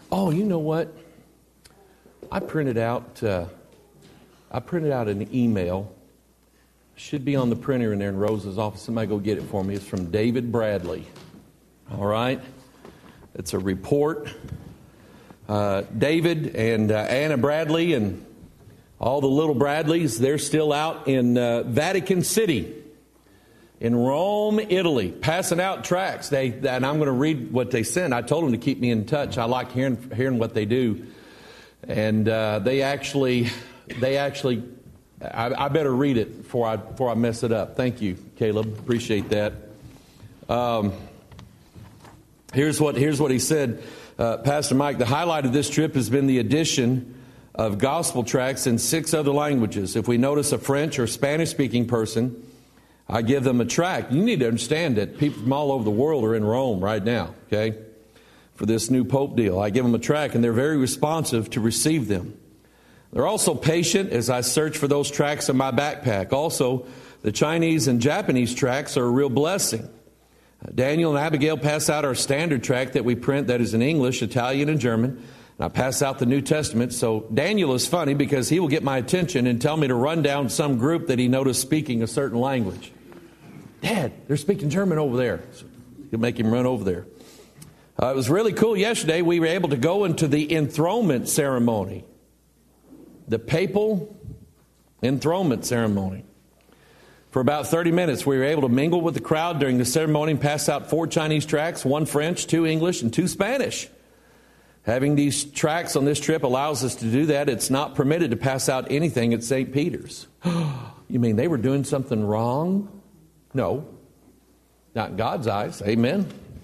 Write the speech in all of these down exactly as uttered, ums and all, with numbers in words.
Oh, you know what? I printed out. Uh, I printed out an email. Should be on the printer in there in Rose's office. Somebody go get it for me. It's from David Bradley. All right. It's a report. Uh, David and uh, Anna Bradley and all the little Bradleys, they're still out in uh, Vatican City, in Rome, Italy, passing out tracts. They, and I'm going to read what they sent. I told them to keep me in touch. I like hearing hearing what they do. And uh, they actually, they actually, I, I better read it before I before I mess it up. Thank you, Caleb. Appreciate that. Um, here's what here's what he said, uh, Pastor Mike. The highlight of this trip has been the addition of gospel tracts in six other languages. If we notice a French or Spanish-speaking person, I give them a tract. You need to understand that people from all over the world are in Rome right now, okay, for this new Pope deal. I give them a tract, and they're very responsive to receive them. They're also patient as I search for those tracts in my backpack. Also, the Chinese and Japanese tracts are a real blessing. Daniel and Abigail pass out our standard tract that we print that is in English, Italian, and German. And I pass out the New Testament. So Daniel is funny because he will get my attention and tell me to run down some group that he noticed speaking a certain language. Dad, they're speaking German over there. So you'll make him run over there. Uh, it was really cool. Yesterday, we were able to go into the enthronement ceremony. The papal enthronement ceremony. For about thirty minutes, we were able to mingle with the crowd during the ceremony and pass out four Chinese tracts, one French, two English, and two Spanish. Having these tracts on this trip allows us to do that. It's not permitted to pass out anything at Saint Peter's. You mean they were doing something wrong? No. Not in God's eyes. Amen.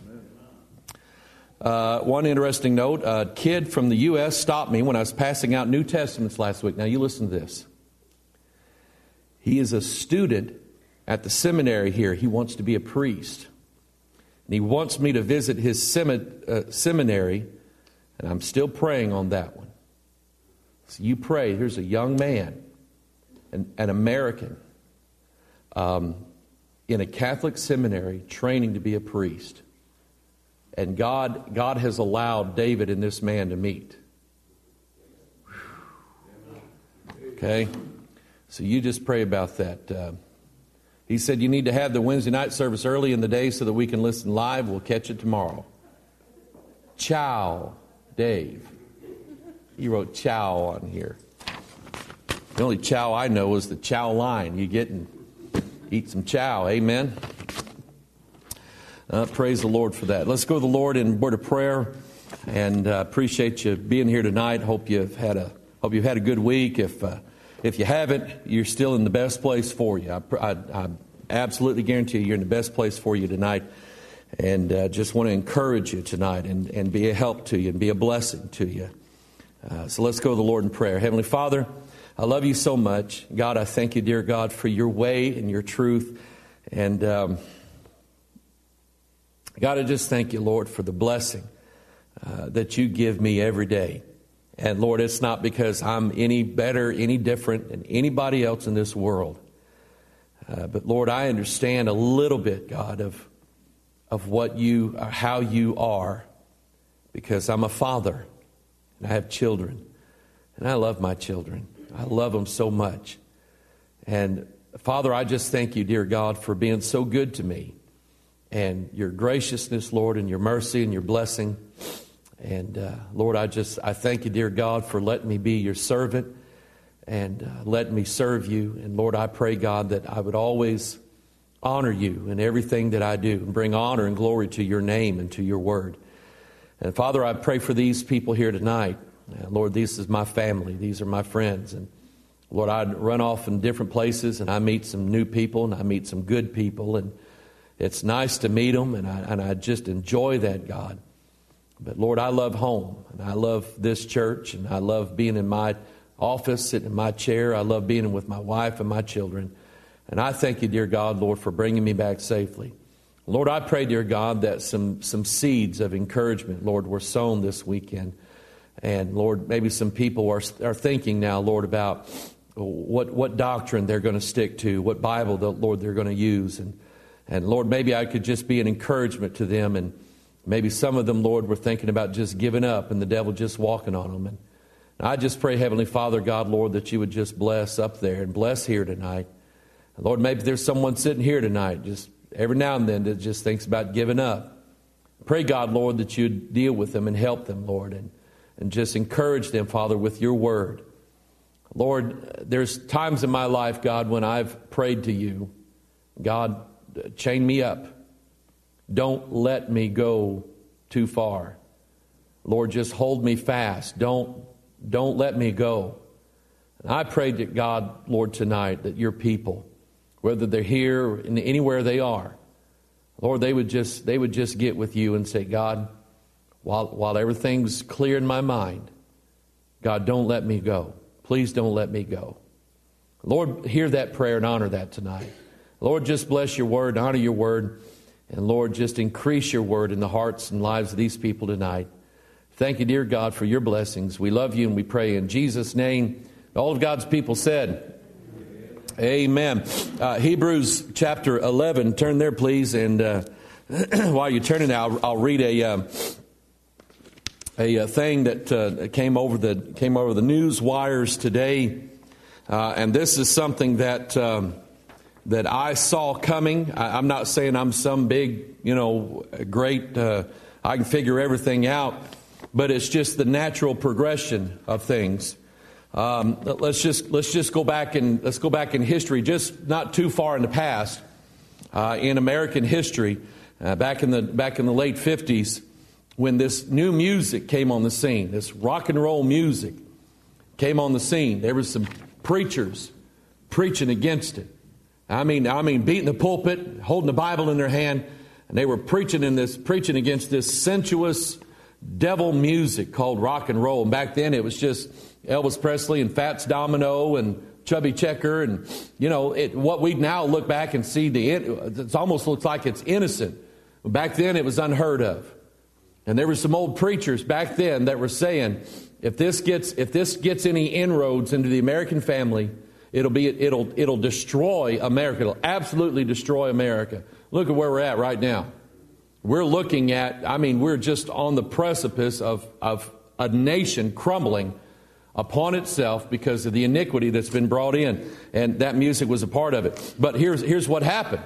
Uh, one interesting note, a kid from the U S stopped me when I was passing out New Testaments last week. Now you listen to this. He is a student at the seminary here. He wants to be a priest. And he wants me to visit his semi- uh, seminary, and I'm still praying on that one. So you pray. Here's a young man, an, an American, um, in a Catholic seminary training to be a priest. And God, God has allowed David and this man to meet. Okay? So you just pray about that. Uh, he said you need to have the Wednesday night service early in the day so that we can listen live. We'll catch it tomorrow. Ciao, Dave. He wrote ciao on here. The only chow I know is the chow line. You get and eat some chow. Amen. Uh, praise the Lord for that. Let's go to the Lord in a word of prayer, and uh, appreciate you being here tonight. Hope you've had a hope you've had a good week. If uh, if you haven't, you're still in the best place for you. I, I, I absolutely guarantee you, you're in the best place for you tonight, and uh, just want to encourage you tonight and and be a help to you and be a blessing to you. Uh, so let's go to the Lord in prayer. Heavenly Father, I love you so much. God, I thank you, dear God, for your way and your truth, and. Um, God, I just thank you, Lord, for the blessing uh, that you give me every day. And Lord, it's not because I'm any better, any different than anybody else in this world. Uh, but Lord, I understand a little bit, God, of of what you, uh, how you are, because I'm a father and I have children, and I love my children. I love them so much. And Father, I just thank you, dear God, for being so good to me. And your graciousness, Lord, and your mercy and your blessing. And uh, Lord, I just, I thank you, dear God, for letting me be your servant and uh, letting me serve you. And Lord, I pray, God, that I would always honor you in everything that I do and bring honor and glory to your name and to your word. And Father, I pray for these people here tonight. Uh, Lord, this is my family. These are my friends. And Lord, I run off in different places and I meet some new people and I meet some good people, and it's nice to meet them, and I, and I just enjoy that, God. But, Lord, I love home, and I love this church, and I love being in my office, sitting in my chair. I love being with my wife and my children. And I thank you, dear God, Lord, for bringing me back safely. Lord, I pray, dear God, that some, some seeds of encouragement, Lord, were sown this weekend. And, Lord, maybe some people are, are thinking now, Lord, about what, what doctrine they're going to stick to, what Bible, the Lord, they're going to use. And And Lord, maybe I could just be an encouragement to them and Maybe some of them, Lord, were thinking about just giving up and the devil just walking on them. And I just pray, Heavenly Father, God, Lord, that you would just bless up there and bless here tonight. And Lord, maybe there's someone sitting here tonight just every now and then that just thinks about giving up. Pray, God, Lord, that you'd deal with them and help them, Lord, and, and just encourage them, Father, with your word. Lord, there's times in my life, God, when I've prayed to you, God, chain me up. Don't let me go too far. Lord, just hold me fast. Don't, don't let me go. And I pray to God, Lord, tonight that your people, whether they're here or anywhere they are, Lord, they would just they would just get with you and say, God, while while everything's clear in my mind, God, don't let me go. Please don't let me go. Lord, hear that prayer and honor that tonight. Lord, just bless your word, honor your word. And Lord, just increase your word in the hearts and lives of these people tonight. Thank you, dear God, for your blessings. We love you and we pray in Jesus' name. All of God's people said, amen. Uh, Hebrews chapter eleven. Turn there, please. And uh, while you're turning, I'll, I'll read a uh, a, a thing that uh, came over the came over the news wires today. Uh, and this is something that. Um, that I saw coming. I, I'm not saying I'm some big, you know, great, uh, I can figure everything out, but it's just the natural progression of things. Um, let's just let's just go back and let's go back in history, just not too far in the past, uh, in American history, uh, back in the back in the late fifties, when this new music came on the scene, this rock and roll music came on the scene. There were some preachers preaching against it. I mean, I mean, beating the pulpit, holding the Bible in their hand, and they were preaching in this, preaching against this sensuous devil music called rock and roll. And back then, it was just Elvis Presley and Fats Domino and Chubby Checker, and you know, it, what we now look back and see, the it almost looks like it's innocent. Back then, it was unheard of. And there were some old preachers back then that were saying, if this gets if this gets any inroads into the American family, It'll be it'll it'll destroy America. It'll absolutely destroy America. Look at where we're at right now. We're looking at, I mean, we're just on the precipice of, of a nation crumbling upon itself because of the iniquity that's been brought in. And that music was a part of it. But here's here's what happened.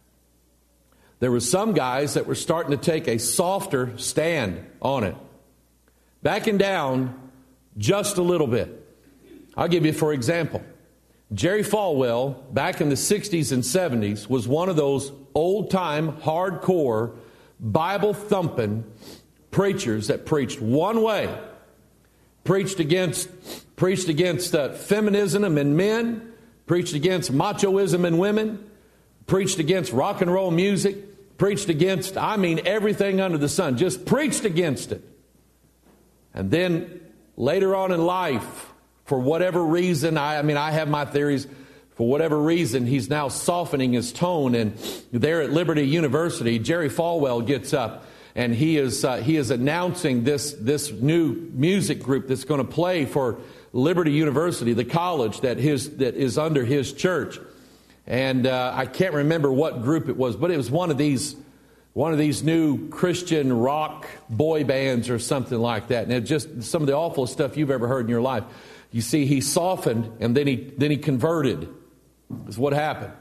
There were some guys that were starting to take a softer stand on it. Backing down just a little bit. I'll give you for example. Jerry Falwell, back in the sixties and seventies, was one of those old-time, hardcore, Bible-thumping preachers that preached one way. Preached against, preached against uh, feminism in men. Preached against machoism in women. Preached against rock and roll music. Preached against, I mean, everything under the sun. Just preached against it. And then later on in life, for whatever reason, I, I mean, I have my theories. For whatever reason, he's now softening his tone. And there at Liberty University, Jerry Falwell gets up and he is uh, he is announcing this this new music group that's going to play for Liberty University, the college that his that is under his church. And uh, I can't remember what group it was, but it was one of these one of these new Christian rock boy bands or something like that. And it's just some of the awful stuff you've ever heard in your life. You see, he softened and then he then he converted. Is what happened.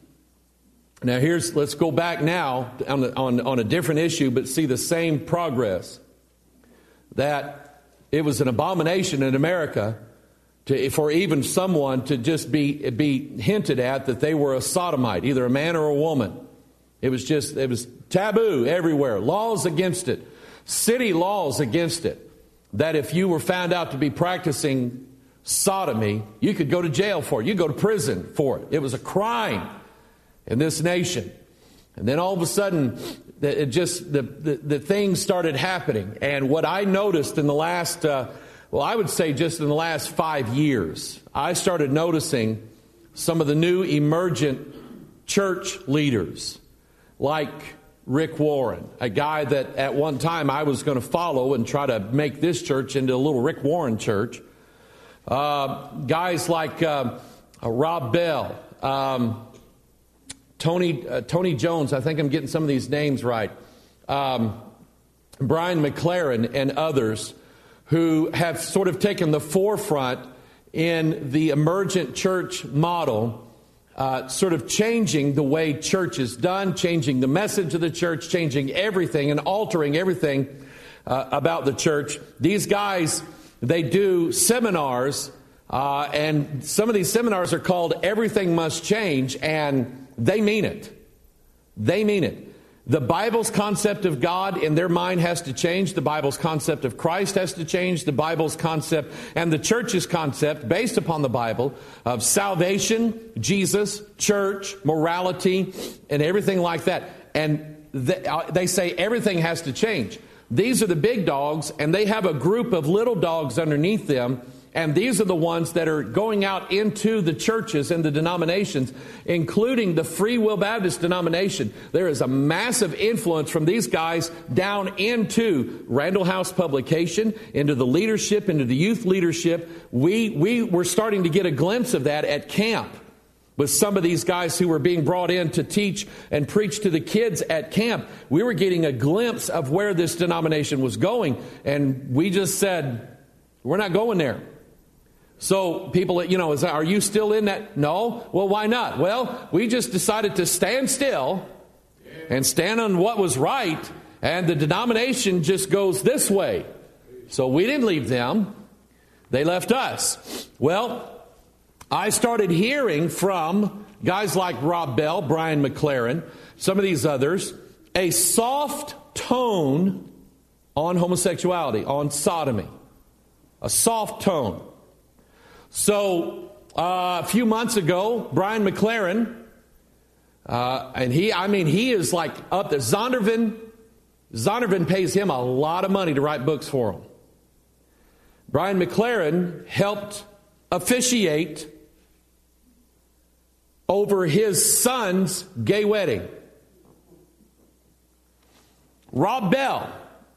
Now here's let's go back now on, the, on on a different issue, but see the same progress. That it was an abomination in America to for even someone to just be be hinted at that they were a sodomite, either a man or a woman. It was just it was taboo everywhere. Laws against it, city laws against it. That if you were found out to be practicing sodomy, you could go to jail for it. You could go to prison for it. It was a crime in this nation. And then all of a sudden, it just the, the, the things started happening. And what I noticed in the last, uh, well, I would say just in the last five years, I started noticing some of the new emergent church leaders, like Rick Warren, a guy that at one time I was going to follow and try to make this church into a little Rick Warren church. Uh, guys like uh, uh, Rob Bell, um, Tony uh, Tony Jones. I think I'm getting some of these names right. Um, Brian McLaren and others who have sort of taken the forefront in the emergent church model, uh, sort of changing the way church is done, changing the message of the church, changing everything and altering everything uh, about the church. These guys, they do seminars, uh, and some of these seminars are called Everything Must Change, and they mean it. They mean it. The Bible's concept of God in their mind has to change. The Bible's concept of Christ has to change. The Bible's concept and the church's concept, based upon the Bible, of salvation, Jesus, church, morality, and everything like that. And they, uh, they say everything has to change. These are the big dogs, and they have a group of little dogs underneath them. And these are the ones that are going out into the churches and the denominations, including the Free Will Baptist denomination. There is a massive influence from these guys down into Randall House Publication, into the leadership, into the youth leadership. We, we were starting to get a glimpse of that at camp with some of these guys who were being brought in to teach and preach to the kids at camp. We were getting a glimpse of where this denomination was going. And we just said, we're not going there. So people, you know, is, are you still in that? No. Well, why not? Well, we just decided to stand still and stand on what was right, and the denomination just goes this way. So we didn't leave them. They left us. Well, I started hearing from guys like Rob Bell, Brian McLaren, some of these others, a soft tone on homosexuality, on sodomy. A soft tone. So, uh, a few months ago, Brian McLaren, uh, and he, I mean, he is like up there. Zondervan, Zondervan pays him a lot of money to write books for him. Brian McLaren helped officiate over his son's gay wedding. Rob Bell,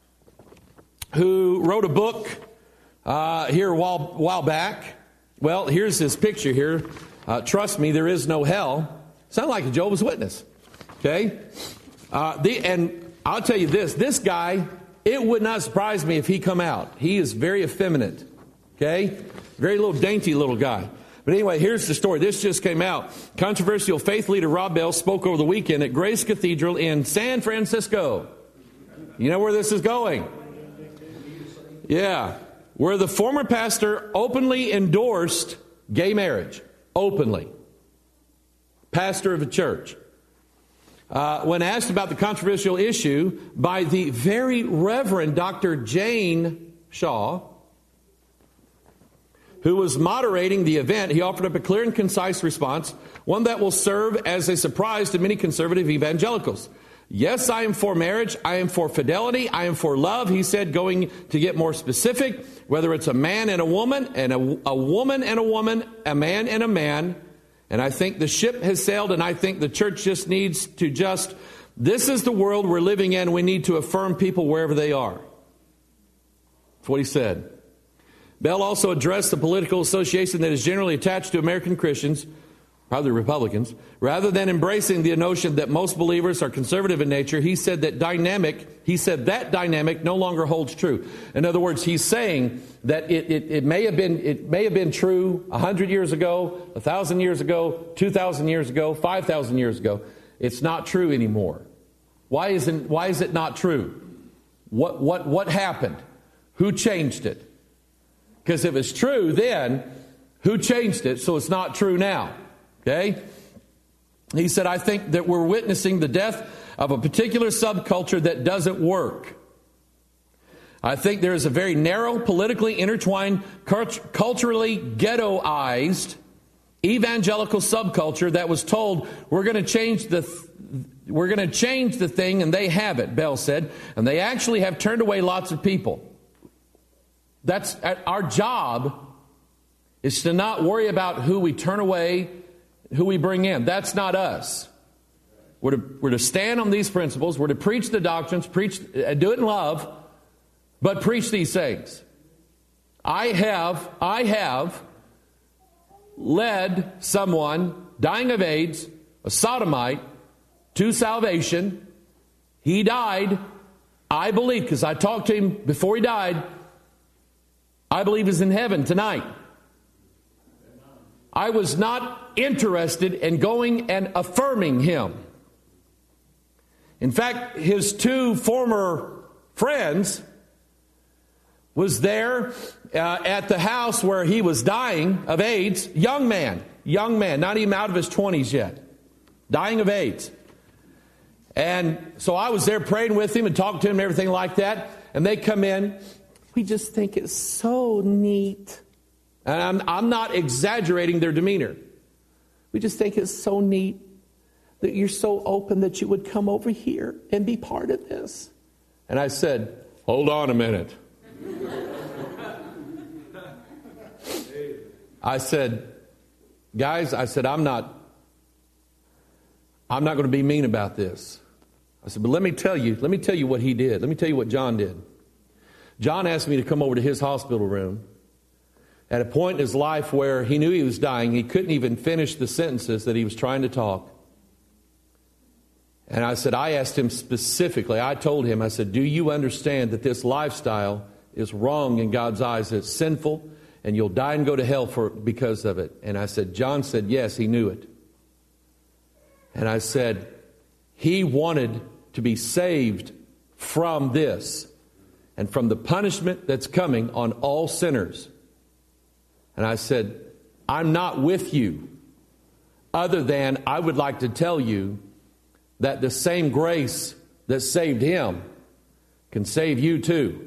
who wrote a book uh, here a while, while back. Well, here's his picture here. Uh, trust me, there is no hell. Sound like a Jehovah's Witness. Okay? Uh, the, and I'll tell you this. This guy, it would not surprise me if he come out. He is very effeminate. Okay? Very little dainty little guy. But anyway, here's the story. This just came out. Controversial faith leader Rob Bell spoke over the weekend at Grace Cathedral in San Francisco. You know where this is going? Yeah. Where the former pastor openly endorsed gay marriage. Openly. Pastor of a church. Uh, when asked about the controversial issue by the very Reverend Doctor Jane Shaw, who was moderating the event, he offered up a clear and concise response, one that will serve as a surprise to many conservative evangelicals. Yes, I am for marriage. I am for fidelity. I am for love. He said, going to get more specific, whether it's a man and a woman, and a, a woman and a woman, a man and a man. And I think the ship has sailed, and I think the church just needs to just, this is the world we're living in. We need to affirm people wherever they are. That's what he said. Bell also addressed the political association that is generally attached to American Christians, probably Republicans. Rather than embracing the notion that most believers are conservative in nature, he said that dynamic, he said that dynamic no longer holds true. In other words, he's saying that it, it, it may have been it may have been true a hundred years ago, a thousand years ago, two thousand years ago, five thousand years ago. It's not true anymore. Why isn't why is it not true? What what what happened? Who changed it? Because if it's true then, who changed it so it's not true now? Okay? He said, I think that we're witnessing the death of a particular subculture that doesn't work. I think there is a very narrow, politically intertwined, culturally ghettoized evangelical subculture that was told, we're going to change the th- we're going to change the thing, and they have it, Bell said. And they actually have turned away lots of people. That's our job, is to not worry about who we turn away, who we bring in. That's not us. We're to, we're to stand on these principles. We're to preach the doctrines, preach, uh, do it in love, but preach these things. I have, I have led someone dying of AIDS, a sodomite, to salvation. He died. I believe, because I talked to him before he died, I believe he's in heaven tonight. I was not interested in going and affirming him. In fact, his two former friends was there uh, at the house where he was dying of AIDS. Young man, young man, not even out of his twenties yet, dying of AIDS. And so I was there praying with him and talking to him and everything like that. And they come in. We just think it's so neat. And I'm, I'm not exaggerating their demeanor. We just think it's so neat that you're so open that you would come over here and be part of this. And I said, hold on a minute. I said, guys, I said, I'm not, I'm not going to be mean about this. I said, but let me tell you, let me tell you what he did. Let me tell you what John did. John asked me to come over to his hospital room at a point in his life where he knew he was dying. He couldn't even finish the sentences that he was trying to talk. And I said, I asked him specifically, I told him, I said, do you understand that this lifestyle is wrong in God's eyes? It's sinful, and you'll die and go to hell for because of it. And I said, John said, yes, he knew it. And I said, he wanted to be saved from this and from the punishment that's coming on all sinners. And I said, I'm not with you, other than I would like to tell you that the same grace that saved him can save you too.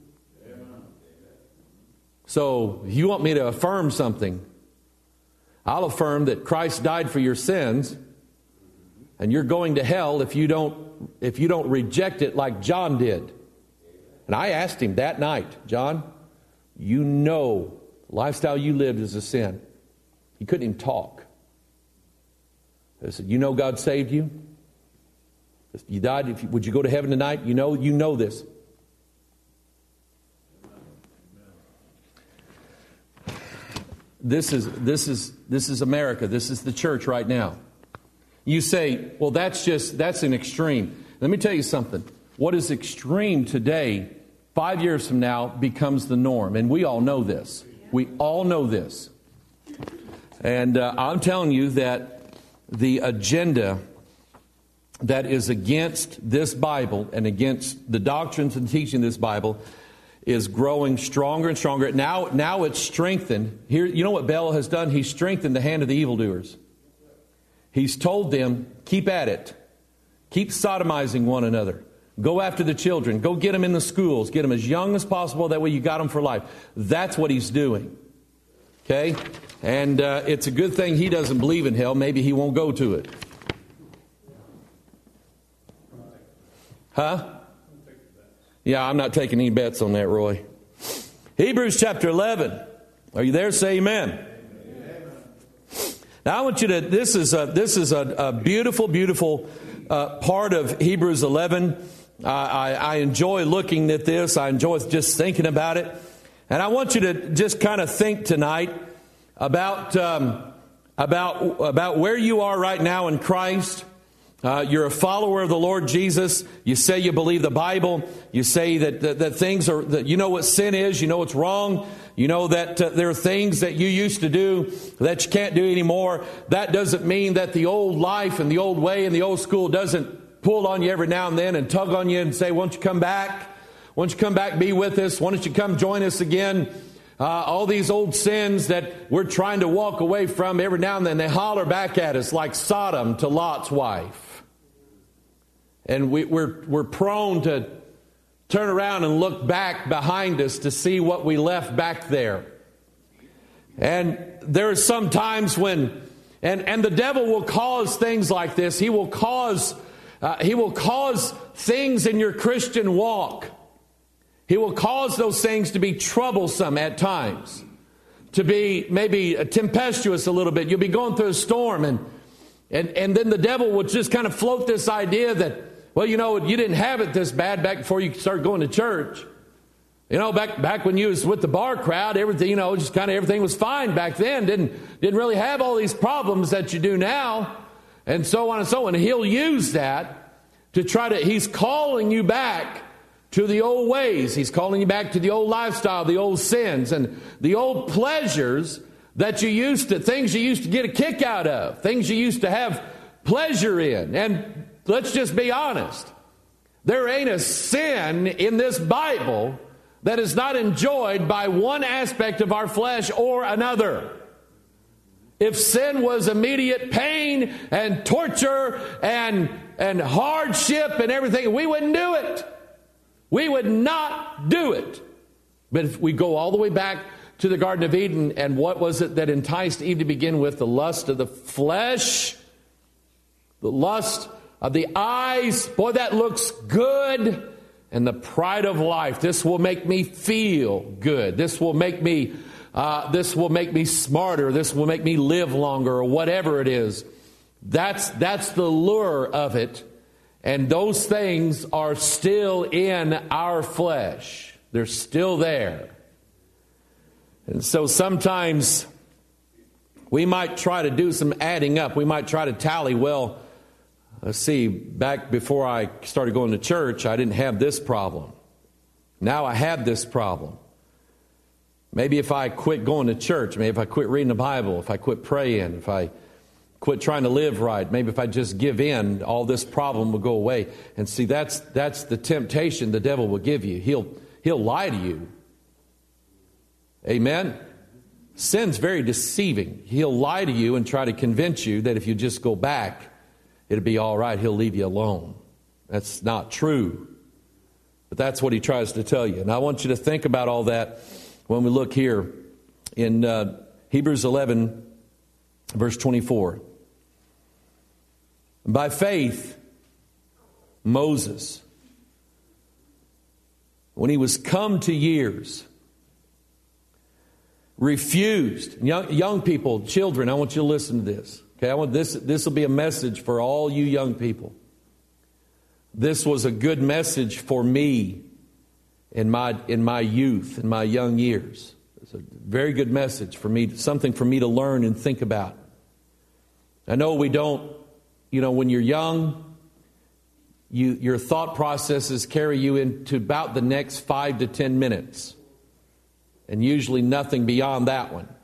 So if you want me to affirm something, I'll affirm that Christ died for your sins, and you're going to hell if you don't if you don't reject it like John did. And I asked him that night, John, you know the lifestyle you lived is a sin. He couldn't even talk. I said, you know God saved you? You died. If you, would you go to heaven tonight? You know, you know this. This is this is this is America. This is the church right now. You say, well, that's just that's an extreme. Let me tell you something. What is extreme today, five years from now, becomes the norm, and we all know this. We all know this. And uh, I'm telling you that the agenda that is against this Bible and against the doctrines and teaching this Bible is growing stronger and stronger. Now, now it's strengthened. Here, you know what Baal has done? He's strengthened the hand of the evildoers. He's told them, keep at it. Keep sodomizing one another. Go after the children. Go get them in the schools. Get them as young as possible. That way you got them for life. That's what he's doing. Okay? And uh, it's a good thing he doesn't believe in hell. Maybe he won't go to it. Huh? Yeah, I'm not taking any bets on that, Roy. Hebrews chapter eleven. Are you there? Say amen. Amen. Now I want you to, this is a, this is a, a beautiful, beautiful uh, part of Hebrews eleven. Uh, I, I enjoy looking at this. I enjoy just thinking about it. And I want you to just kind of think tonight about, um, about, about where you are right now in Christ. Uh, you're a follower of the Lord Jesus. You say you believe the Bible. You say that, that, that things are, that you know what sin is. You know what's wrong. You know that uh, there are things that you used to do that you can't do anymore. That doesn't mean that the old life and the old way and the old school doesn't pull on you every now and then and tug on you and say, why don't you come back? Why don't you come back, be with us? Why don't you come join us again? Uh, all these old sins that we're trying to walk away from, every now and then they holler back at us like Sodom to Lot's wife. And we, we're we're prone to turn around and look back behind us to see what we left back there. And there are some times when, and, and the devil will cause things like this. He will cause uh, he will cause things in your Christian walk. He will cause those things to be troublesome at times, to be maybe tempestuous a little bit. You'll be going through a storm, and and and then the devil will just kind of float this idea that, well, you know, you didn't have it this bad back before you started going to church. You know, back back when you was with the bar crowd, everything, you know, just kind of everything was fine back then. Didn't didn't really have all these problems that you do now, and so on and so on. And he'll use that to try to, he's calling you back to the old ways. He's calling you back to the old lifestyle, the old sins, and the old pleasures that you used to, things you used to get a kick out of, things you used to have pleasure in. And let's just be honest. There ain't a sin in this Bible that is not enjoyed by one aspect of our flesh or another. If sin was immediate pain and torture and, and hardship and everything, we wouldn't do it. We would not do it. But if we go all the way back to the Garden of Eden, and what was it that enticed Eve to begin with? The lust of the flesh, the lust of the eyes. Boy, that looks good. And the pride of life. This will make me feel good. This will make me, uh, this will make me smarter. This will make me live longer, or whatever it is. That's that's the lure of it. And those things are still in our flesh. They're still there. And so sometimes we might try to do some adding up. We might try to tally, well, let's see, back before I started going to church, I didn't have this problem. Now I have this problem. Maybe if I quit going to church, maybe if I quit reading the Bible, if I quit praying, if I quit trying to live right, maybe if I just give in, all this problem will go away. And see, that's that's the temptation the devil will give you. He'll he'll lie to you. Amen? Sin's very deceiving. He'll lie to you and try to convince you that if you just go back, it'll be all right. He'll leave you alone. That's not true. But that's what he tries to tell you. And I want you to think about all that when we look here in uh, Hebrews eleven, verse twenty-four. By faith, Moses, when he was come to years, refused. Young, young people, children, I want you to listen to this. Okay, I want this. This will be a message for all you young people. This was a good message for me in my in my youth, in my young years. It's a very good message for me, something for me to learn and think about. I know we don't, you know, when you're young, you your thought processes carry you into about the next five to ten minutes, and usually nothing beyond that one.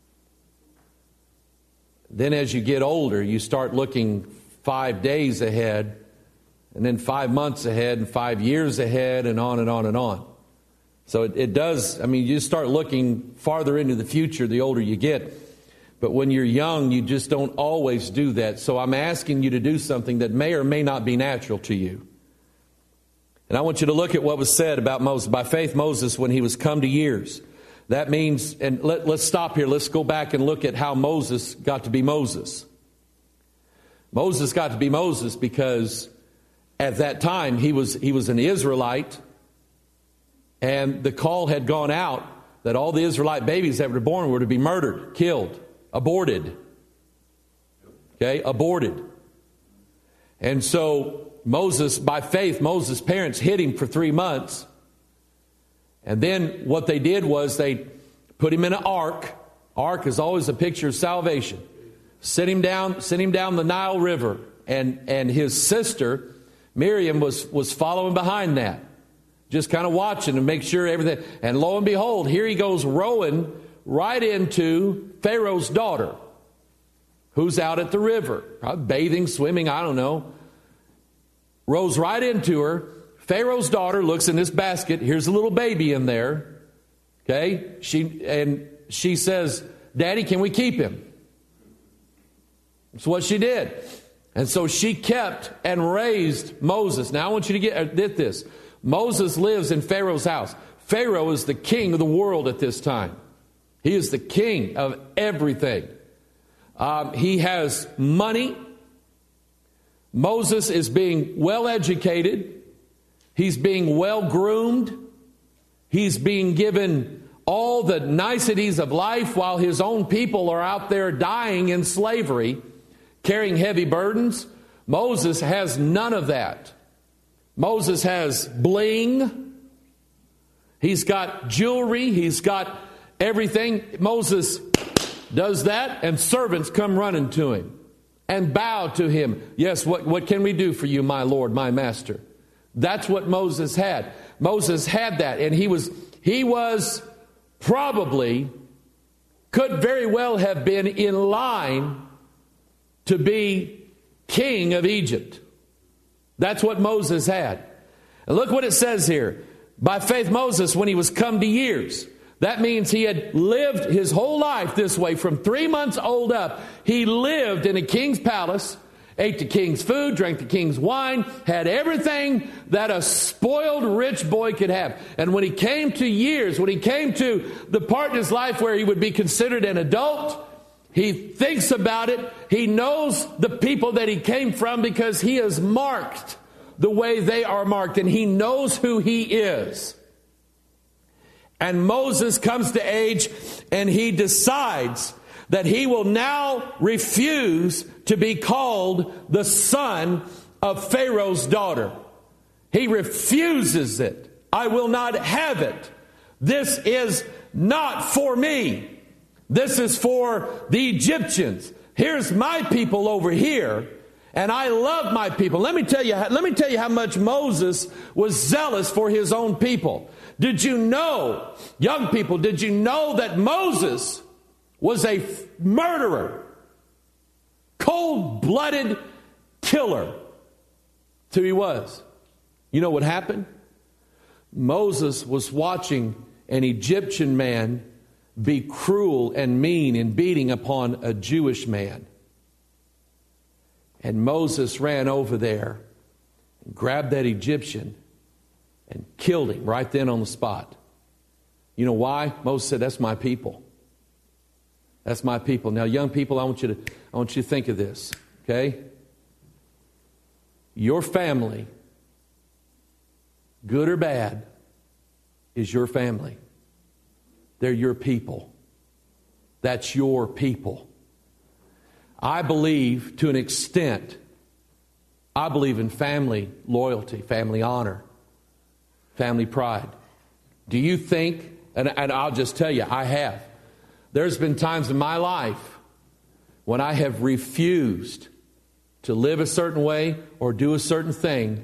Then as you get older, you start looking five days ahead, and then five months ahead, and five years ahead, and on and on and on. So it, it does, I mean, you start looking farther into the future the older you get. But when you're young, you just don't always do that. So I'm asking you to do something that may or may not be natural to you. And I want you to look at what was said about Moses. By faith, Moses, when he was come to years. That means, and let, let's stop here. Let's go back and look at how Moses got to be Moses. Moses got to be Moses because at that time he was he was an Israelite, and the call had gone out that all the Israelite babies that were born were to be murdered, killed, aborted. Okay, aborted. And so Moses, by faith, Moses' parents hid him for three months. And then what they did was they put him in an ark. Ark is always a picture of salvation. Sent him down, sent him down the Nile River. And, and his sister, Miriam, was, was following behind that. Just kind of watching to make sure everything. And lo and behold, here he goes rowing right into Pharaoh's daughter, who's out at the river, probably bathing, swimming, I don't know. Rows right into her. Pharaoh's daughter looks in this basket. Here's a little baby in there. Okay? She and she says, "Daddy, can we keep him?" That's what she did. And so she kept and raised Moses. Now I want you to get, get this. Moses lives in Pharaoh's house. Pharaoh is the king of the world at this time. He is the king of everything. Um, he has money. Moses is being well educated. He's being well groomed. He's being given all the niceties of life while his own people are out there dying in slavery, carrying heavy burdens. Moses has none of that. Moses has bling. He's got jewelry. He's got everything. Moses does that, and servants come running to him and bow to him. Yes, what, what can we do for you, my Lord, my master? That's what Moses had. Moses had that, and he was he was probably, could very well have been in line to be king of Egypt. That's what Moses had. And look what it says here. By faith Moses, when he was come to years, that means he had lived his whole life this way. From three months old up, he lived in a king's palace, ate the king's food, drank the king's wine, had everything that a spoiled rich boy could have. And when he came to years, when he came to the part in his life where he would be considered an adult, he thinks about it. He knows the people that he came from because he is marked the way they are marked, and he knows who he is. And Moses comes to age, and he decides that he will now refuse to be called the son of Pharaoh's daughter. He refuses it. I will not have it. This is not for me. This is for the Egyptians. Here's my people over here, and I love my people. Let me tell you, let me tell you how much Moses was zealous for his own people. Did you know, young people, did you know that Moses was a murderer, cold-blooded killer? So he was. You know what happened? Moses was watching an Egyptian man be cruel and mean in beating upon a Jewish man. And Moses ran over there and grabbed that Egyptian and killed him right then on the spot. You know why? Moses said, that's my people. That's my people. Now, young people, I want you to, I want you to think of this, okay? Your family, good or bad, is your family. They're your people. That's your people. I believe, to an extent, I believe in family loyalty, family honor, family pride. Do you think, and, and I'll just tell you, I have. There's been times in my life when I have refused to live a certain way or do a certain thing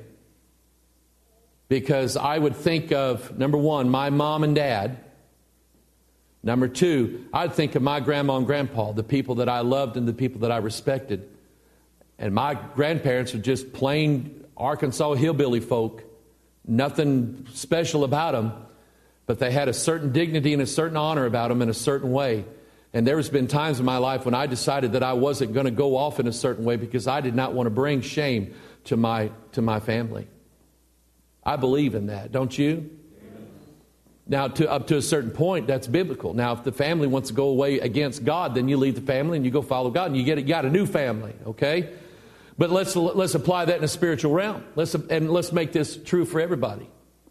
because I would think of, number one, my mom and dad. Number two, I'd think of my grandma and grandpa, the people that I loved and the people that I respected. And my grandparents were just plain Arkansas hillbilly folk. Nothing special about them. But they had a certain dignity and a certain honor about them in a certain way. And there's been times in my life when I decided that I wasn't going to go off in a certain way because I did not want to bring shame to my to my family. I believe in that, don't you? Now, to, up to a certain point, that's biblical. Now, if the family wants to go away against God, then you leave the family and you go follow God, and you get you got a new family, okay? But let's let's apply that in a spiritual realm. Let's and let's make this true for everybody.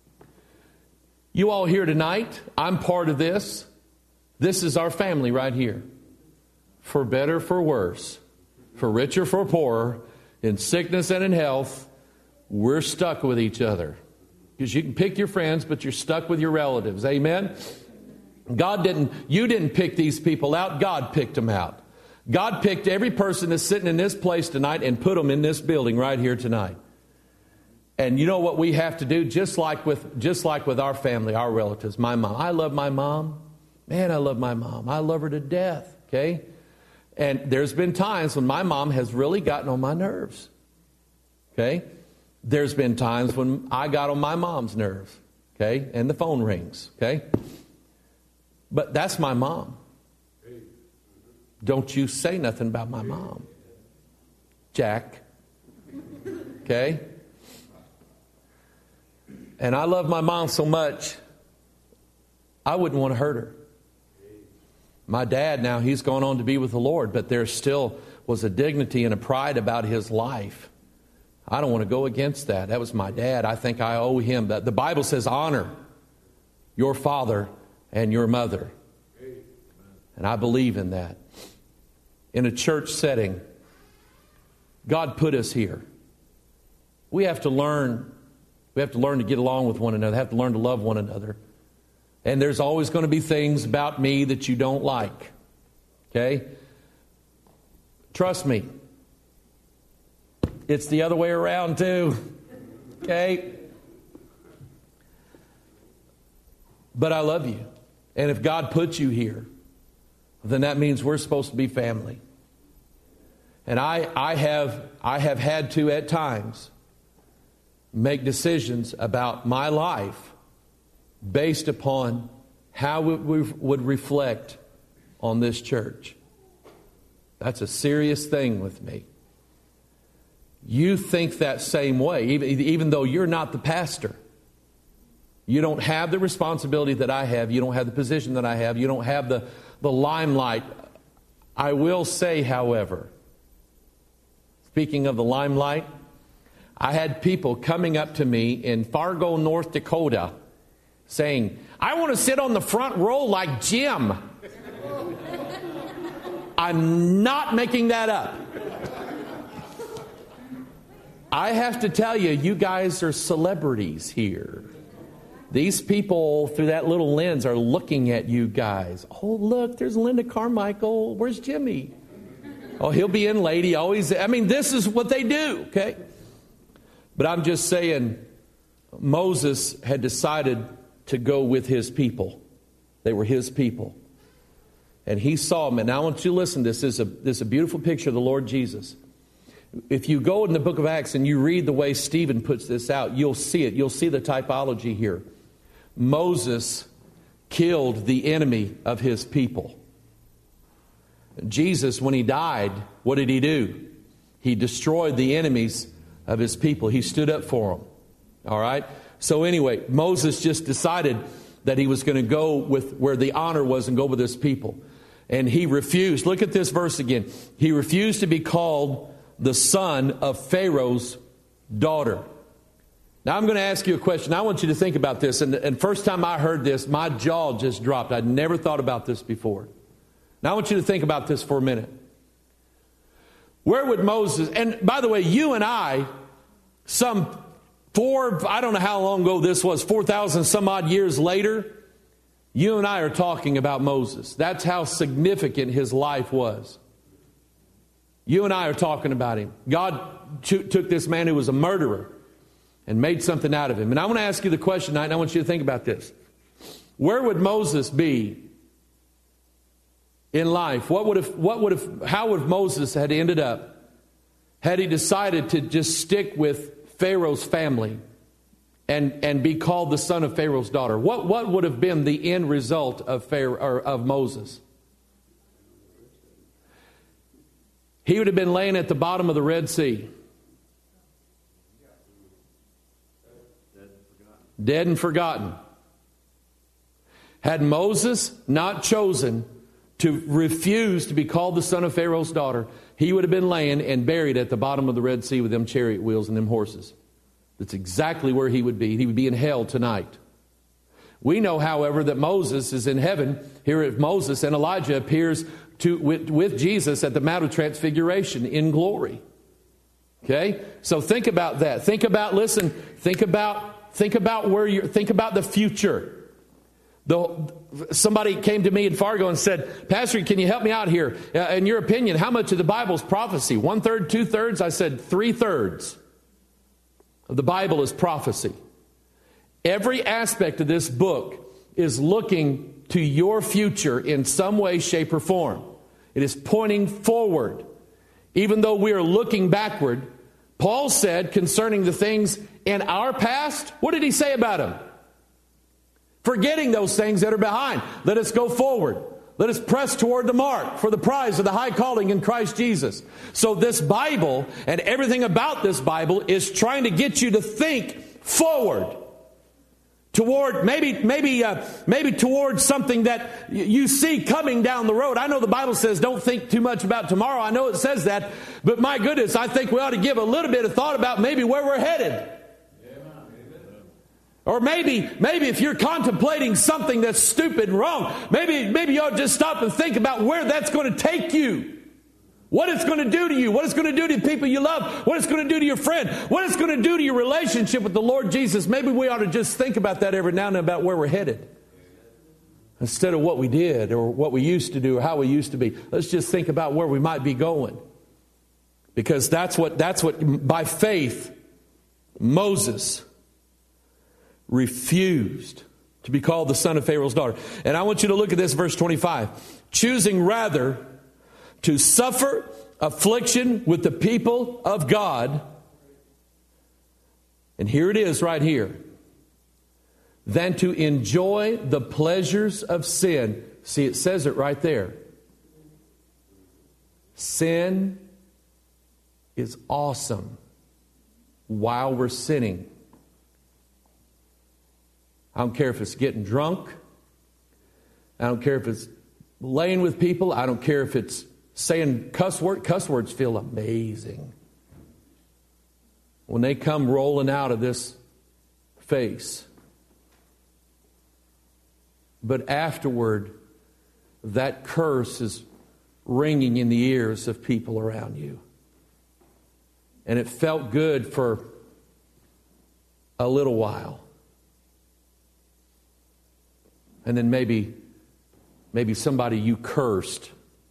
You all here tonight, I'm part of this. This is our family right here. For better, for worse, for richer, for poorer, in sickness and in health, we're stuck with each other. Because you can pick your friends, but you're stuck with your relatives. Amen? God didn't, you didn't pick these people out. God picked them out. God picked every person that's sitting in this place tonight and put them in this building right here tonight. And you know what we have to do? Just like with, just like with our family, our relatives, my mom. I love my mom. Man, I love my mom. I love her to death. Okay? And there's been times when my mom has really gotten on my nerves. Okay? There's been times when I got on my mom's nerves, okay, and the phone rings, okay? But that's my mom. Don't you say nothing about my mom, Jack, okay? And I love my mom so much, I wouldn't want to hurt her. My dad now, he's gone on to be with the Lord, but there still was a dignity and a pride about his life. I don't want to go against that. That was my dad. I think I owe him that. The Bible says honor your father and your mother. And I believe in that. In a church setting, God put us here. We have to learn. We have to learn to get along with one another. We have to learn to love one another. And there's always going to be things about me that you don't like. Okay? Trust me. It's the other way around too. Okay? but I love you. And if God put you here, then that means we're supposed to be family. And I, I have, I have had to at times make decisions about my life based upon how it would reflect on this church. That's a serious thing with me. You think that same way, even, even though you're not the pastor. You don't have the responsibility that I have. You don't have the position that I have. You don't have the, the limelight. I will say, however, speaking of the limelight, I had people coming up to me in Fargo, North Dakota, saying, I want to sit on the front row like Jim. I'm not making that up. I have to tell you, you guys are celebrities here. These people, through that little lens, are looking at you guys. Oh, look, there's Linda Carmichael. Where's Jimmy? Oh, he'll be in late. He always, I mean, this is what they do, okay? But I'm just saying, Moses had decided to go with his people. They were his people. And he saw them. And now I want you to listen. This is a, this is a beautiful picture of the Lord Jesus. If you go in the book of Acts and you read the way Stephen puts this out, you'll see it. You'll see the typology here. Moses killed the enemy of his people. Jesus, when he died, what did he do? He destroyed the enemies of his people. He stood up for them. All right? So anyway, Moses just decided that he was going to go with where the honor was and go with his people. And he refused. Look at this verse again. He refused to be called the son of Pharaoh's daughter. Now I'm going to ask you a question. I want you to think about this. And, and first time I heard this, my jaw just dropped. I'd never thought about this before. Now I want you to think about this for a minute. Where would Moses, and by the way, you and I, some four, I don't know how long ago this was, four thousand some odd years later, you and I are talking about Moses. That's how significant his life was. You and I are talking about him. God t- took this man who was a murderer and made something out of him. And I want to ask you the question tonight, and I want you to think about this. Where would Moses be in life? What would have, what would have, how would Moses had ended up had he decided to just stick with Pharaoh's family and, and be called the son of Pharaoh's daughter? What, what would have been the end result of Pharaoh, or of Moses? He would have been laying at the bottom of the Red Sea. Dead and forgotten. Had Moses not chosen to refuse to be called the son of Pharaoh's daughter, he would have been laying and buried at the bottom of the Red Sea with them chariot wheels and them horses. That's exactly where he would be. He would be in hell tonight. We know, however, that Moses is in heaven. Here at Moses and Elijah appears to, with, with Jesus at the Mount of Transfiguration in glory. Okay? So think about that. Think about, listen, think about, think about where you're, think about the future. The, somebody came to me in Fargo and said, Pastor, can you help me out here? Uh, in your opinion, how much of the Bible is prophecy? One third, two thirds? I said three thirds of the Bible is prophecy. Every aspect of this book is looking to your future in some way, shape, or form. It is pointing forward. Even though we are looking backward, Paul said concerning the things in our past, what did he say about them? Forgetting those things that are behind, let us go forward. Let us press toward the mark for the prize of the high calling in Christ Jesus. So this Bible and everything about this Bible is trying to get you to think forward. Toward maybe maybe uh, maybe towards something that you see coming down the road. I know the Bible says don't think too much about tomorrow. I know it says that, but my goodness, I think we ought to give a little bit of thought about maybe where we're headed. Or maybe maybe if you're contemplating something that's stupid and wrong, maybe maybe you ought to just stop and think about where that's going to take you. What it's going to do to you, what it's going to do to the people you love, what it's going to do to your friend, what it's going to do to your relationship with the Lord Jesus. Maybe we ought to just think about that every now and then about where we're headed. Instead of what we did or what we used to do or how we used to be. Let's just think about where we might be going. Because that's what, that's what by faith, Moses refused to be called the son of Pharaoh's daughter. And I want you to look at this, verse twenty-five. Choosing rather to suffer affliction with the people of God. And here it is right here. Than to enjoy the pleasures of sin. See, it says it right there. Sin is awesome while we're sinning. I don't care if it's getting drunk. I don't care if it's laying with people. I don't care if it's saying cuss words. Cuss words feel amazing when they come rolling out of this face. But afterward, that curse is ringing in the ears of people around you. And it felt good for a little while. And then maybe, maybe somebody you cursed,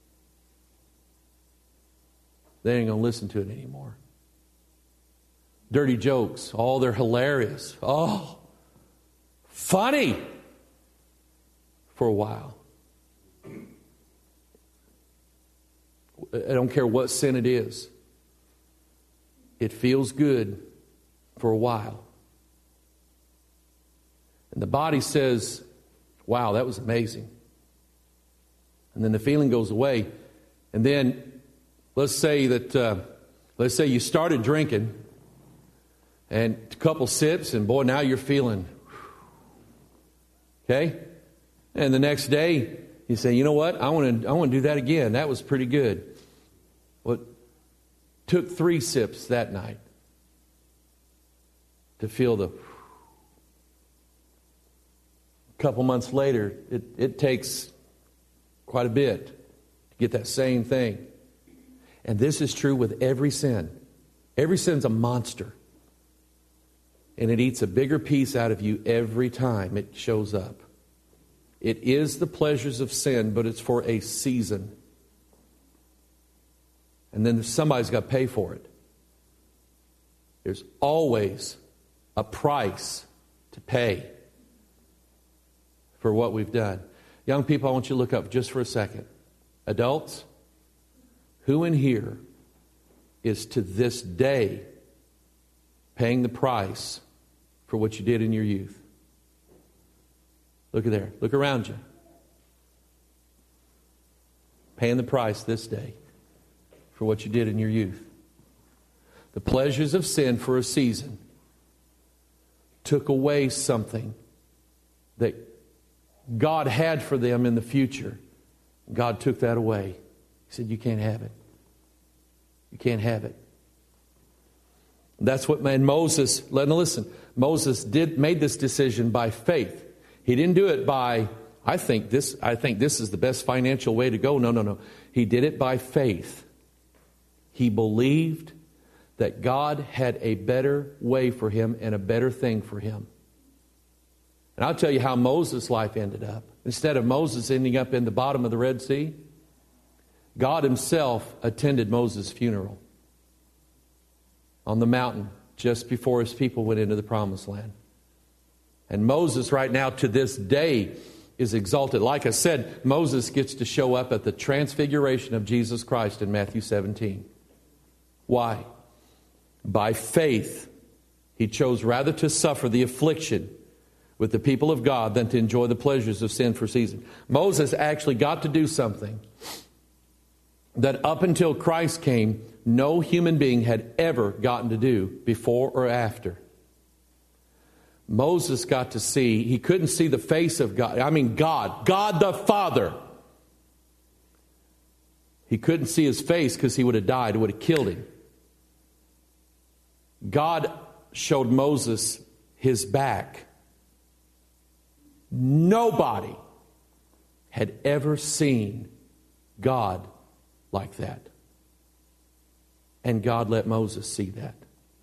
they ain't going to listen to it anymore. Dirty jokes, oh, they're hilarious. Oh, funny for a while. I don't care what sin it is. It feels good for a while. And the body says, wow, that was amazing. And then the feeling goes away. And then let's say that, uh, let's say you started drinking and a couple sips and boy, now you're feeling, okay? And the next day you say, you know what? I want to, I want to do that again. That was pretty good. Well, it took three sips that night to feel the. A couple months later, it, it takes quite a bit to get that same thing. And this is true with every sin. Every sin's a monster. And it eats a bigger piece out of you every time it shows up. It is the pleasures of sin, but it's for a season. And then somebody's got to pay for it. There's always a price to pay for what we've done. Young people, I want you to look up just for a second. Adults, who in here is to this day paying the price for what you did in your youth? Look at there. Look around you. Paying the price this day for what you did in your youth. The pleasures of sin for a season took away something that God had for them in the future. God took that away. He said, you can't have it. You can't have it. That's what man Moses, listen, Moses did made this decision by faith. He didn't do it by, I think this, I think this is the best financial way to go. No, no, no. He did it by faith. He believed that God had a better way for him and a better thing for him. And I'll tell you how Moses' life ended up. Instead of Moses ending up in the bottom of the Red Sea, God himself attended Moses' funeral on the mountain just before his people went into the Promised Land. And Moses right now to this day is exalted. Like I said, Moses gets to show up at the transfiguration of Jesus Christ in Matthew seventeen. Why? By faith, he chose rather to suffer the affliction with the people of God than to enjoy the pleasures of sin for a season. Moses actually got to do something that up until Christ came, no human being had ever gotten to do before or after. Moses got to see, he couldn't see the face of God. I mean God, God the Father. He couldn't see his face because he would have died, it would have killed him. God showed Moses his back. Nobody had ever seen God like that. And God let Moses see that.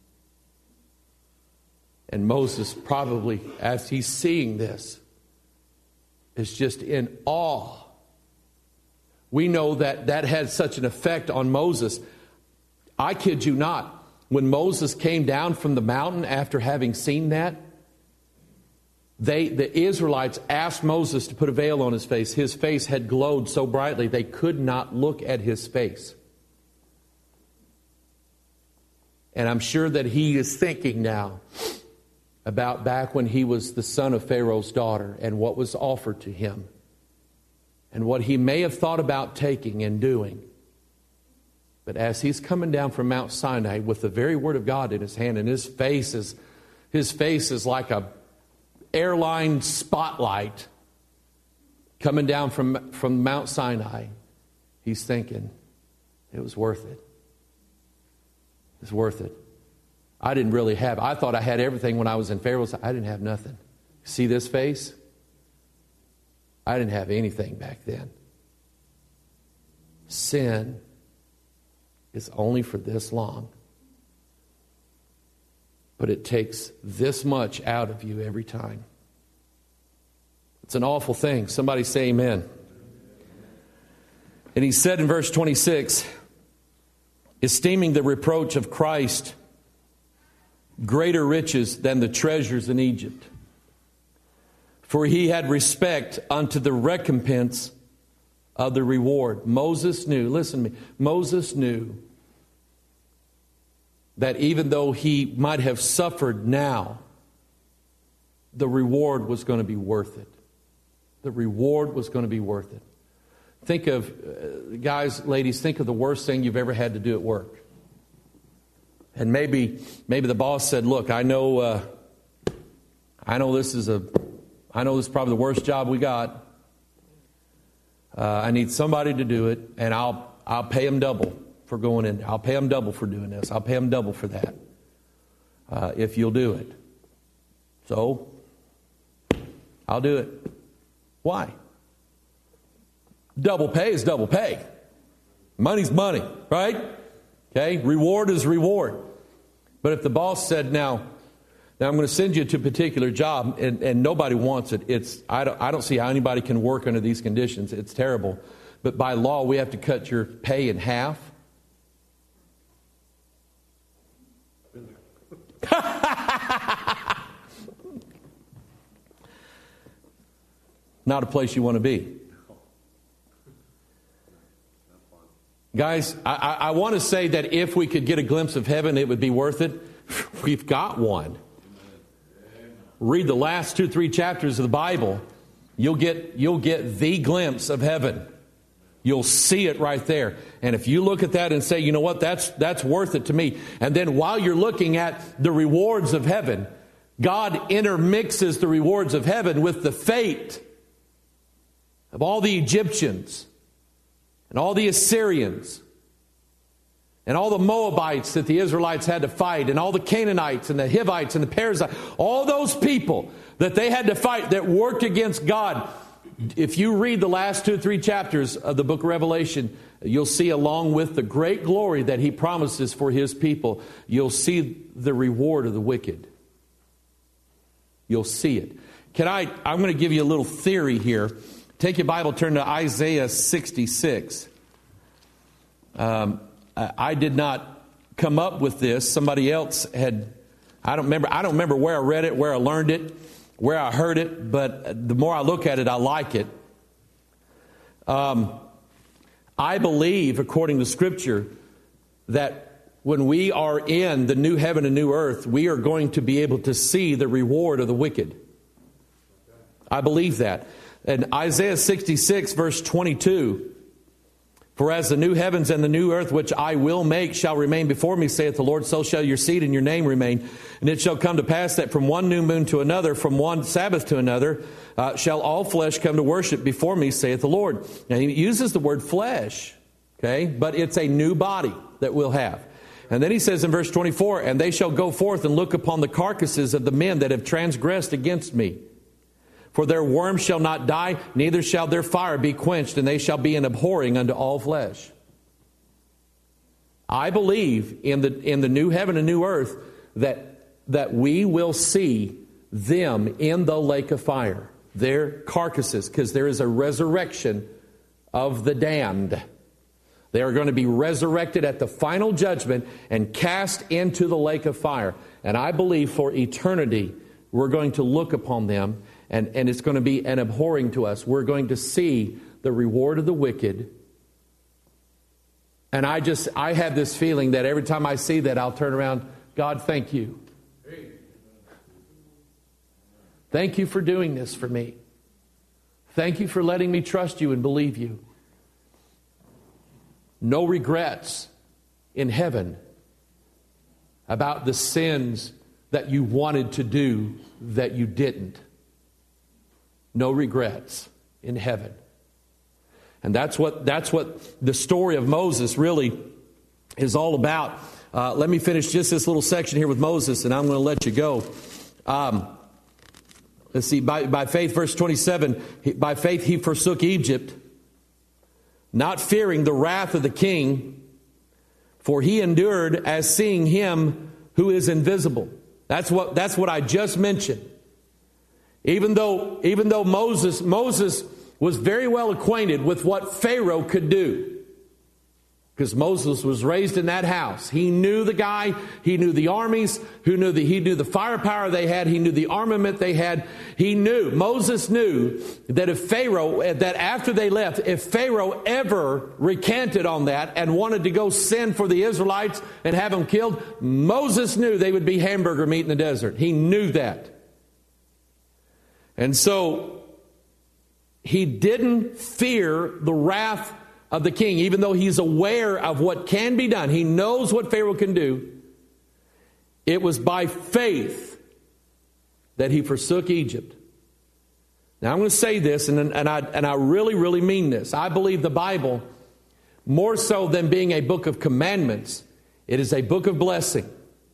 And Moses probably, as he's seeing this, is just in awe. We know that that had such an effect on Moses. I kid you not. When Moses came down from the mountain after having seen that, They, the Israelites asked Moses to put a veil on his face. His face had glowed so brightly they could not look at his face. And I'm sure that he is thinking now about back when he was the son of Pharaoh's daughter and what was offered to him and what he may have thought about taking and doing. But as he's coming down from Mount Sinai with the very word of God in his hand, and his face is, his face is like a airline spotlight coming down from, from Mount Sinai, he's thinking, it was worth it. It's worth it. I didn't really have, I thought I had everything when I was in Pharaoh's. I didn't have nothing. See this face? I didn't have anything back then. Sin is only for this long. But it takes this much out of you every time. It's an awful thing. Somebody say amen. And he said in verse twenty-six, esteeming the reproach of Christ greater riches than the treasures in Egypt. For he had respect unto the recompense of the reward. Moses knew, listen to me, Moses knew that even though he might have suffered now, the reward was going to be worth it. The reward was going to be worth it. Think of, uh, guys, ladies, think of the worst thing you've ever had to do at work. And maybe maybe the boss said, look, I know uh, I know this is a I know this is probably the worst job we got. Uh, I need somebody to do it, and I'll I'll pay them double for going in. I'll pay them double for doing this. I'll pay them double for that uh, if you'll do it. So I'll do it. Why? Double pay is double pay. Money's money, right? Okay, reward is reward. But if the boss said, now, now I'm going to send you to a particular job, and, and nobody wants it, it's I don't, I don't see how anybody can work under these conditions. It's terrible. But by law, we have to cut your pay in half. Not a place you want to be. Guys, I, I, I want to say that if we could get a glimpse of heaven, it would be worth it. We've got one. Read the last two, three chapters of the Bible. You'll get, you'll get the glimpse of heaven. You'll see it right there. And if you look at that and say, you know what, that's, that's worth it to me. And then while you're looking at the rewards of heaven, God intermixes the rewards of heaven with the fate of all the Egyptians and all the Assyrians and all the Moabites that the Israelites had to fight, and all the Canaanites and the Hivites and the Perizzites, all those people that they had to fight that worked against God. If you read the last two or three chapters of the book of Revelation, you'll see, along with the great glory that he promises for his people, you'll see the reward of the wicked. You'll see it. Can I, I'm going to give you a little theory here. Take your Bible, turn to Isaiah sixty-six. Um, I did not come up with this. Somebody else had. I don't remember. I don't remember where I read it, where I learned it, where I heard it. But the more I look at it, I like it. Um, I believe, according to Scripture, that when we are in the new heaven and new earth, we are going to be able to see the reward of the wicked. I believe that. And Isaiah sixty-six, verse twenty-two, for as the new heavens and the new earth which I will make shall remain before me, saith the Lord, so shall your seed and your name remain. And it shall come to pass that from one new moon to another, from one Sabbath to another, uh, shall all flesh come to worship before me, saith the Lord. Now he uses the word flesh, okay, but it's a new body that we'll have. And then he says in verse twenty-four, and they shall go forth and look upon the carcasses of the men that have transgressed against me. For their worm shall not die, neither shall their fire be quenched, and they shall be an abhorring unto all flesh. I believe in the in the new heaven and new earth that, that we will see them in the lake of fire, their carcasses, because there is a resurrection of the damned. They are going to be resurrected at the final judgment and cast into the lake of fire. And I believe for eternity, we're going to look upon them, and, and it's going to be an abhorring to us. We're going to see the reward of the wicked. And I just, I have this feeling that every time I see that, I'll turn around, God, thank you. Thank you for doing this for me. Thank you for letting me trust you and believe you. No regrets in heaven about the sins that you wanted to do that you didn't. No regrets in heaven. And that's what that's what the story of Moses really is all about. Uh, let me finish just this little section here with Moses, and I'm going to let you go. Um, let's see, by, by faith, verse twenty-seven, by faith he forsook Egypt, not fearing the wrath of the king, for he endured as seeing him who is invisible. That's what that's what I just mentioned. Even though even though Moses Moses was very well acquainted with what Pharaoh could do, because Moses was raised in that house. He knew the guy, he knew the armies, who knew the, he knew the firepower they had, he knew the armament they had. He knew, Moses knew that if Pharaoh, that after they left, if Pharaoh ever recanted on that and wanted to go send for the Israelites and have them killed, Moses knew they would be hamburger meat in the desert. He knew that. And so he didn't fear the wrath of the king, even though he's aware of what can be done. He knows what Pharaoh can do. It was by faith that he forsook Egypt. Now I'm going to say this, and, and, I, and I really, really mean this. I believe the Bible, more so than being a book of commandments, it is a book of blessing.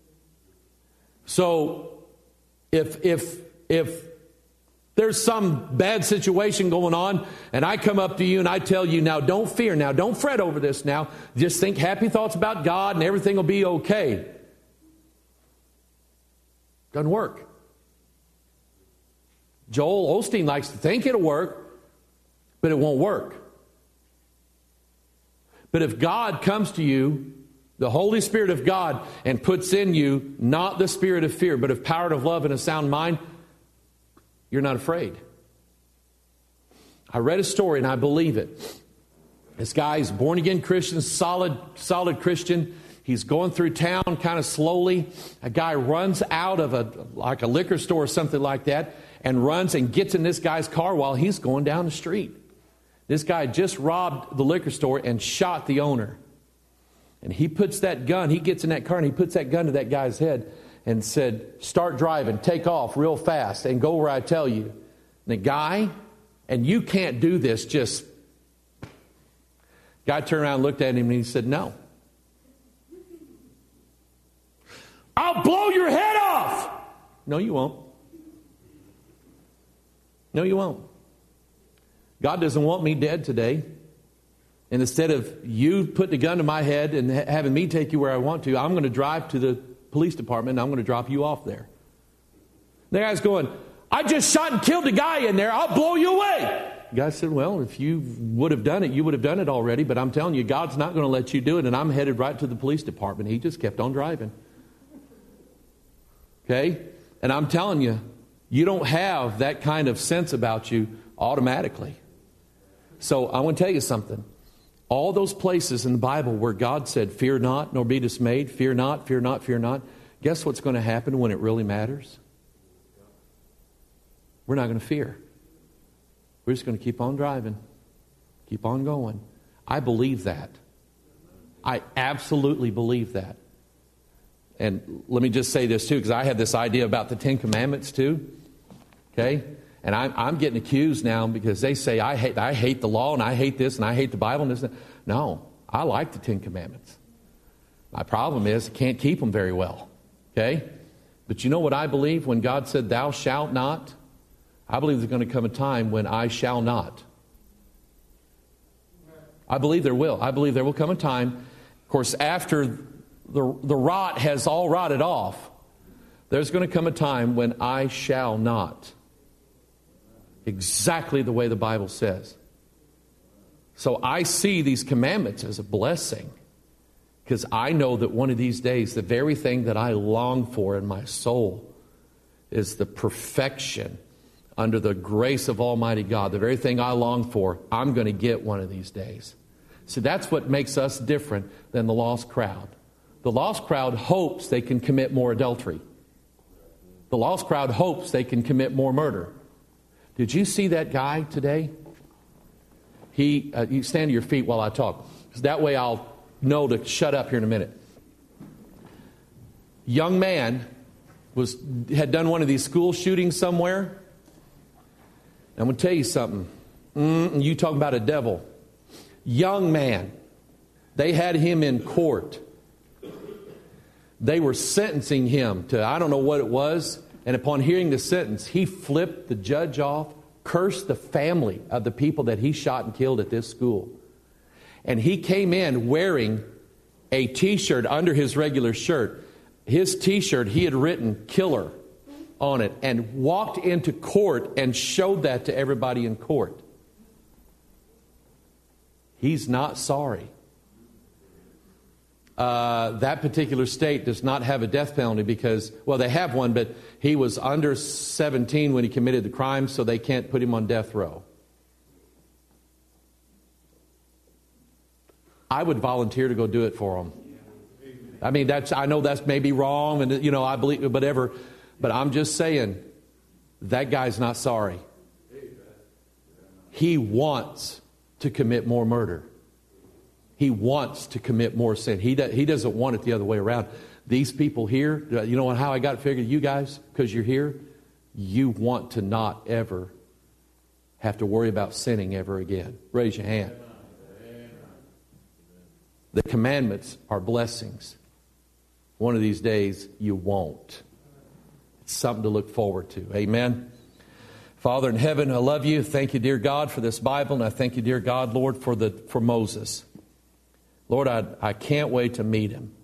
So if if if there's some bad situation going on, and I come up to you and I tell you, now don't fear, now don't fret over this now. Just think happy thoughts about God and everything will be okay. Doesn't work. Joel Osteen likes to think it'll work, but it won't work. But if God comes to you, the Holy Spirit of God, and puts in you not the spirit of fear, but of power and of love and a sound mind, you're not afraid. I read a story and I believe it. This guy is born again Christian, solid, solid Christian. He's going through town kind of slowly. A guy runs out of a like a liquor store or something like that and runs and gets in this guy's car while he's going down the street. This guy just robbed the liquor store and shot the owner. And he puts that gun, he gets in that car and he puts that gun to that guy's head and said, start driving, take off real fast, and go where I tell you. And the guy, and you can't do this, just... Guy turned around and looked at him and he said, no. I'll blow your head off! No, you won't. No, you won't. God doesn't want me dead today. And instead of you putting a gun to my head and ha- having me take you where I want to, I'm going to drive to the police department and I'm going to drop you off there. The guy's going, I just shot and killed a guy in there. I'll blow you away. The guy said, well, if you would have done it, you would have done it already. But I'm telling you, God's not going to let you do it. And I'm headed right to the police department. He just kept on driving. Okay? And I'm telling you, you don't have that kind of sense about you automatically. So I want to tell you something. All those places in the Bible where God said, fear not, nor be dismayed, fear not, fear not, fear not. Guess what's going to happen when it really matters? We're not going to fear. We're just going to keep on driving. Keep on going. I believe that. I absolutely believe that. And let me just say this too, because I had this idea about the Ten Commandments too. Okay? And I'm, I'm getting accused now because they say I hate I hate the law and I hate this and I hate the Bible and this. And no, I like the Ten Commandments. My problem is I can't keep them very well. Okay? But you know what I believe when God said, thou shalt not? I believe there's going to come a time when I shall not. I believe there will. I believe there will come a time. Of course, after the, the rot has all rotted off, there's going to come a time when I shall not. Exactly the way the Bible says. So I see these commandments as a blessing because I know that one of these days, the very thing that I long for in my soul is the perfection under the grace of Almighty God. The very thing I long for, I'm going to get one of these days. See, that's what makes us different than the lost crowd. The lost crowd hopes they can commit more adultery. The lost crowd hopes they can commit more murder. Did you see that guy today? He, uh, you stand to your feet while I talk. That way I'll know to shut up here in a minute. Young man was had done one of these school shootings somewhere. I'm going to tell you something. Mm, you talking about a devil. Young man. They had him in court. They were sentencing him to, I don't know what it was. And upon hearing the sentence, he flipped the judge off, cursed the family of the people that he shot and killed at this school. And he came in wearing a T-shirt under his regular shirt. His T-shirt, he had written killer on it and walked into court and showed that to everybody in court. He's not sorry. Uh, that particular state does not have a death penalty because, well, they have one, but he was under seventeen when he committed the crime, so they can't put him on death row. I would volunteer to go do it for him. I mean, that's I know that's maybe wrong, and you know I believe whatever, but I'm just saying that guy's not sorry. He wants to commit more murder. He wants to commit more sin. He do, he doesn't want it the other way around. These people here, you know how I got it figured? You guys, because you're here, you want to not ever have to worry about sinning ever again. Raise your hand. The commandments are blessings. One of these days, you won't. It's something to look forward to. Amen. Father in heaven, I love you. Thank you, dear God, for this Bible. And I thank you, dear God, Lord, for the for Moses. Lord, I, I can't wait to meet him.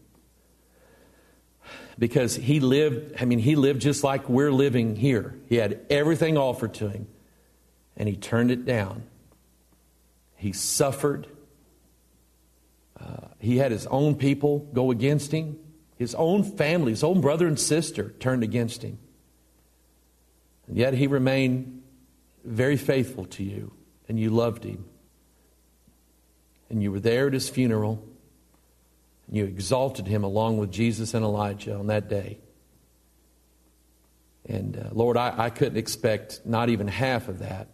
Because he lived, I mean, he lived just like we're living here. He had everything offered to him. And he turned it down. He suffered. Uh, he had his own people go against him. His own family, his own brother and sister turned against him. And yet he remained very faithful to you. And you loved him. And you were there at his funeral. And you exalted him along with Jesus and Elijah on that day. And uh, Lord, I, I couldn't expect not even half of that.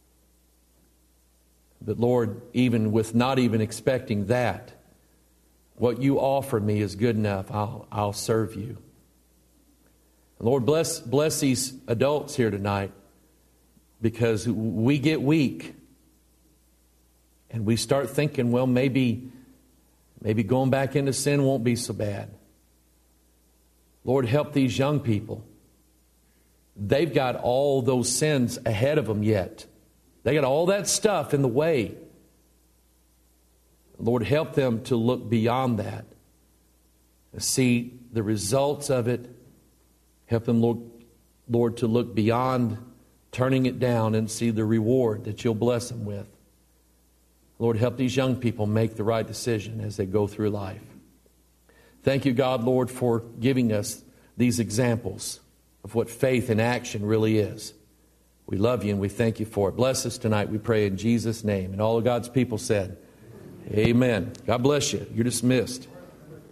But Lord, even with not even expecting that, what you offer me is good enough. I'll, I'll serve you. And Lord, bless, bless these adults here tonight, because we get weak. And we start thinking, well, maybe, maybe going back into sin won't be so bad. Lord, help these young people. They've got all those sins ahead of them yet. They got all that stuff in the way. Lord, help them to look beyond that. See the results of it. Help them, Lord, Lord, to look beyond turning it down and see the reward that you'll bless them with. Lord, help these young people make the right decision as they go through life. Thank you, God, Lord, for giving us these examples of what faith in action really is. We love you and we thank you for it. Bless us tonight, we pray in Jesus' name. And all of God's people said, amen. God bless you. You're dismissed.